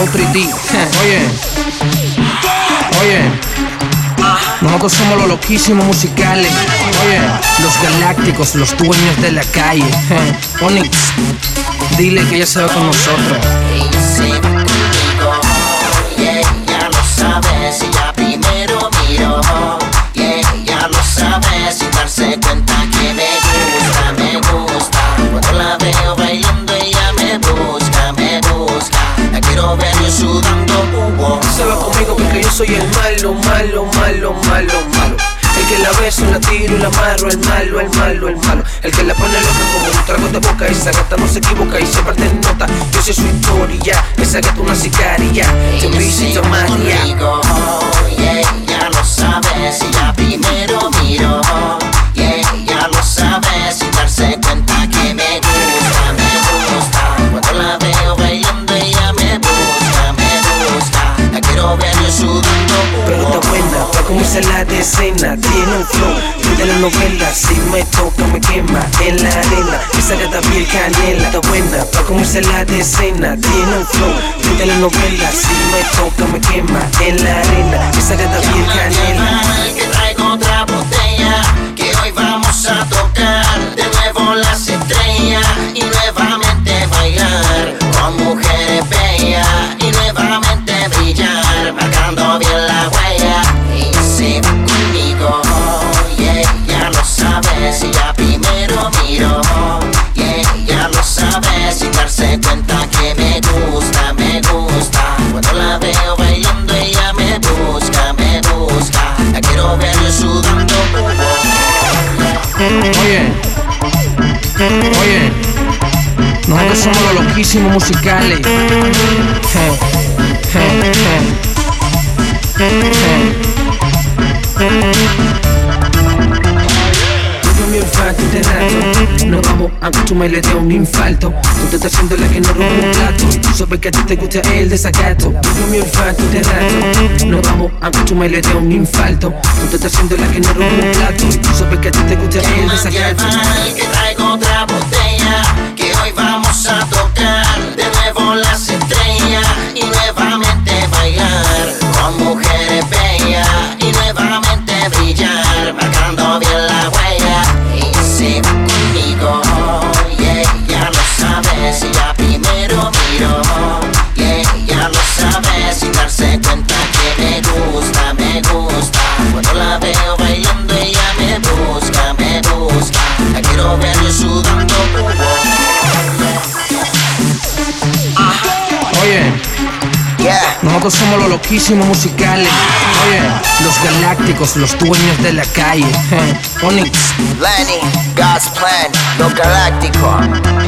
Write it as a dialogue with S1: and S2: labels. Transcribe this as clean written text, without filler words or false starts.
S1: 3D. Oye, nosotros somos los loquísimos musicales. Oye, los galácticos, los dueños de la calle. Onyx, dile que ella se va con nosotros.
S2: Ella se va conmigo, ya lo sabes. Ella primero miró, ya lo sabe, sin darse cuenta que me gusta. Cuando la veo bailando ella me busca. La quiero ver yo sudando humo.
S1: Se va conmigo porque yo soy el malo. El que la beso, la tiro y la amarro, el malo. El que la pone loca como un trago de boca. Esa gata no se equivoca y se parte en nota. Yo sé su historia, esa gata una sicaria. Te visito María.
S2: Conmigo, ya lo sabes. Ella primero miró, ya lo sabe, sin darse cuenta que me gusta. Cuando la veo bailando ella me busca. La quiero ver yo sudando humo.
S1: Pero está buena, pa' comerse la de cena. Tiene un flow de la novela. Si me toca me quema en la arena. Esa gata piel canela. Está buena, pa' comerse la de cena. Tiene un flow de la novela. Si me toca me quema en la arena. Esa gata piel canela.
S2: Que traigo otra botella, que hoy vamos a tocar de nuevo las estrellas y nuevamente bailar con mujeres bellas y nuevamente brillar, marcando bien la huella. Y se va conmigo, ya lo sabes. Ella primero miró, ya lo sabe, sin darse cuenta que me gusta. Cuando la veo bailando ella me busca. La quiero ver yo sudando humo.
S1: Oye, nosotros somos los loquísimos musicales. Mi olfato de rato, nos vamos a consumir y le dio un infarto. Tú te estás haciendo la que no rompe un plato. Tú sabes que a ti te gusta el desacato. Mi olfato de rato, nos vamos a consumir y le dio un infarto. Tú te estás haciendo la que no rompe un plato. Tú sabes que a ti te gusta el desacato.
S2: Que traigo otra botella, que hoy vamos a tocar de nuevo las estrellas y nuevamente bailar con mujeres bellas y nuevamente brillar, marcando bien la huella. Y se va conmigo, ya lo sabes. Ella primero miró, ya lo sabe, sin darse cuenta que me gusta. Cuando la veo bailando ella me busca. La quiero ver yo sudando humo.
S1: Oye, nosotros somos los loquísimos musicales. Oye, los galácticos, los dueños de la calle. Onyx,
S2: Lenny, God's plan, lo galáctico.